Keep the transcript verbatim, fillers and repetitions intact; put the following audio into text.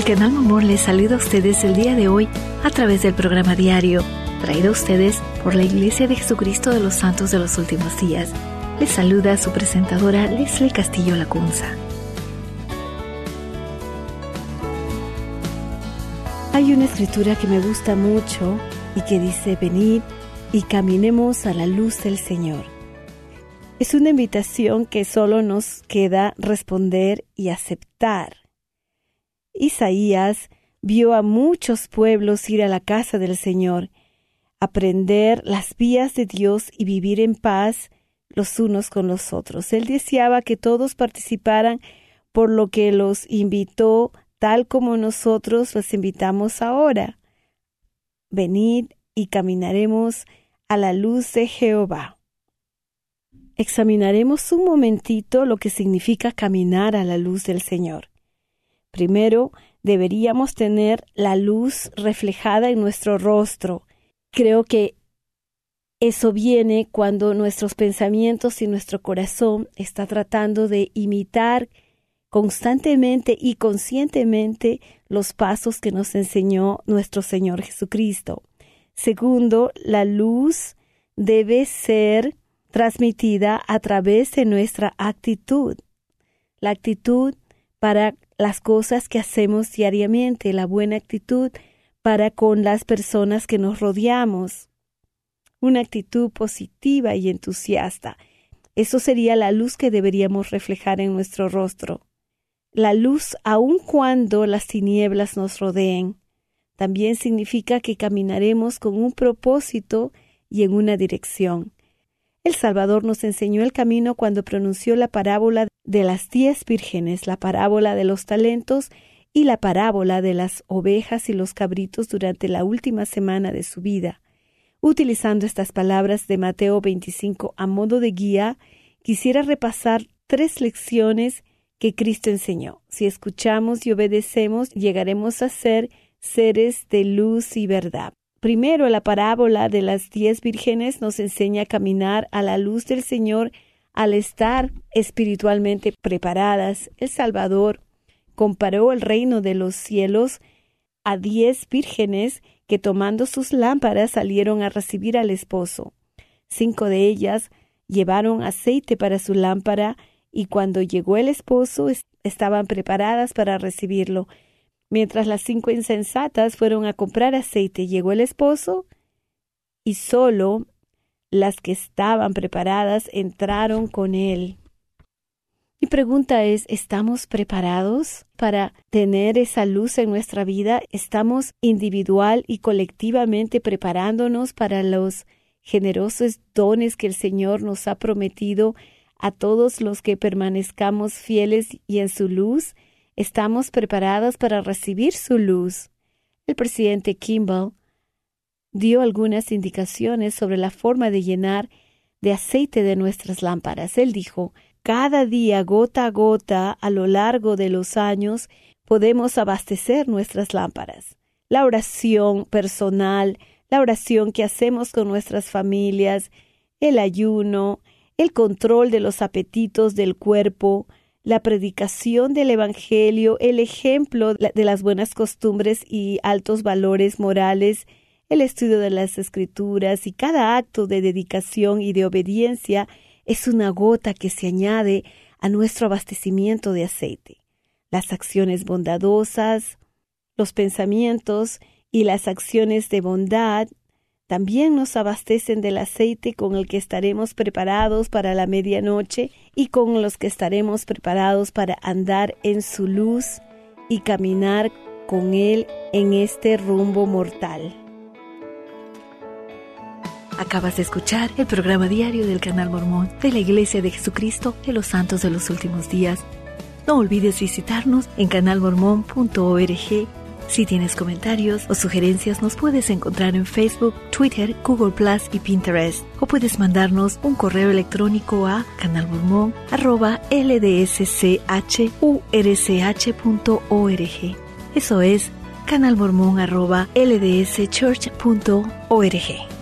El Canal Mormón les saluda a ustedes el día de hoy a través del programa diario, traído a ustedes por la Iglesia de Jesucristo de los Santos de los Últimos Días. Les saluda su presentadora Leslie Castillo Lacunza. Hay una escritura que me gusta mucho y que dice: venid y caminemos a la luz del Señor. Es una invitación que solo nos queda responder y aceptar. Isaías vio a muchos pueblos ir a la casa del Señor, aprender las vías de Dios y vivir en paz los unos con los otros. Él deseaba que todos participaran, por lo que los invitó tal como nosotros los invitamos ahora. Venid y caminaremos a la luz de Jehová. Examinaremos un momentito lo que significa caminar a la luz del Señor. Primero, deberíamos tener la luz reflejada en nuestro rostro. Creo que eso viene cuando nuestros pensamientos y nuestro corazón está tratando de imitar constantemente y conscientemente los pasos que nos enseñó nuestro Señor Jesucristo. Segundo, la luz debe ser transmitida a través de nuestra actitud. La actitud para las cosas que hacemos diariamente, la buena actitud para con las personas que nos rodeamos. Una actitud positiva y entusiasta. Eso sería la luz que deberíamos reflejar en nuestro rostro. La luz aun cuando las tinieblas nos rodeen. También significa que caminaremos con un propósito y en una dirección. El Salvador nos enseñó el camino cuando pronunció la parábola de las diez vírgenes, la parábola de los talentos y la parábola de las ovejas y los cabritos durante la última semana de su vida. Utilizando estas palabras de Mateo veinticinco a modo de guía, quisiera repasar tres lecciones que Cristo enseñó. Si escuchamos y obedecemos, llegaremos a ser seres de luz y verdad. Primero, la parábola de las diez vírgenes nos enseña a caminar a la luz del Señor al estar espiritualmente preparadas. El Salvador comparó el reino de los cielos a diez vírgenes que, tomando sus lámparas, salieron a recibir al esposo. Cinco de ellas llevaron aceite para su lámpara y cuando llegó el esposo estaban preparadas para recibirlo. Mientras las cinco insensatas fueron a comprar aceite, llegó el esposo y solo las que estaban preparadas entraron con él. Mi pregunta es, ¿estamos preparados para tener esa luz en nuestra vida? ¿Estamos individual y colectivamente preparándonos para los generosos dones que el Señor nos ha prometido a todos los que permanezcamos fieles y en su luz? ¿Estamos preparados para recibir su luz? El presidente Kimball dio algunas indicaciones sobre la forma de llenar de aceite de nuestras lámparas. Él dijo: cada día, gota a gota, a lo largo de los años, podemos abastecer nuestras lámparas. La oración personal, la oración que hacemos con nuestras familias, el ayuno, el control de los apetitos del cuerpo, la predicación del Evangelio, el ejemplo de las buenas costumbres y altos valores morales, el estudio de las Escrituras y cada acto de dedicación y de obediencia es una gota que se añade a nuestro abastecimiento de aceite. Las acciones bondadosas, los pensamientos y las acciones de bondad también nos abastecen del aceite con el que estaremos preparados para la medianoche y con los que estaremos preparados para andar en su luz y caminar con Él en este rumbo mortal. Acabas de escuchar el programa diario del Canal Mormón de la Iglesia de Jesucristo de los Santos de los Últimos Días. No olvides visitarnos en canal mormón punto org. Si tienes comentarios o sugerencias, nos puedes encontrar en Facebook, Twitter, Google Plus y Pinterest. O puedes mandarnos un correo electrónico a canalmormon arroba l d s c h u r c h punto org. Eso es canalmormon arroba l d s church punto org.